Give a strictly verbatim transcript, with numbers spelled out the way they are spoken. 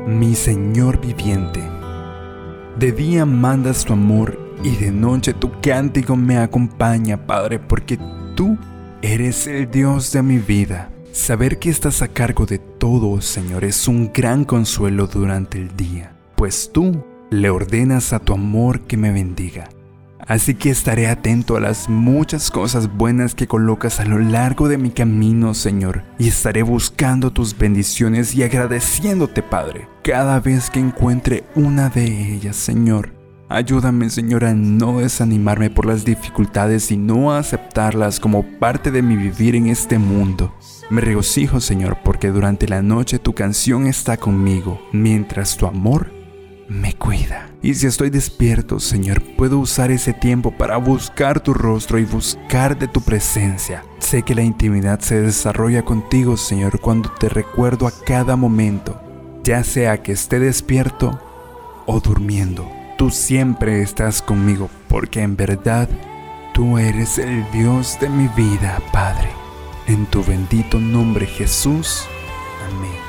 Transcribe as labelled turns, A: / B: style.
A: mi Señor viviente. De día mandas tu amor y de noche tu cántico me acompaña, Padre, porque tú eres el Dios de mi vida. Saber que estás a cargo de todo, Señor, es un gran consuelo durante el día, pues tú le ordenas a tu amor que me bendiga. Así que estaré atento a las muchas cosas buenas que colocas a lo largo de mi camino, Señor, y estaré buscando tus bendiciones y agradeciéndote, Padre, cada vez que encuentre una de ellas, Señor. Ayúdame, Señor, a no desanimarme por las dificultades, sino a aceptarlas como parte de mi vivir en este mundo. Me regocijo, Señor, porque durante la noche tu canción está conmigo, mientras tu amor me cuida. Y si estoy despierto, Señor, puedo usar ese tiempo para buscar tu rostro y buscar de tu presencia. Sé que la intimidad se desarrolla contigo, Señor, cuando te recuerdo a cada momento, ya sea que esté despierto o durmiendo. Tú siempre estás conmigo, porque en verdad tú eres el Dios de mi vida, Padre. En tu bendito nombre, Jesús. Amén.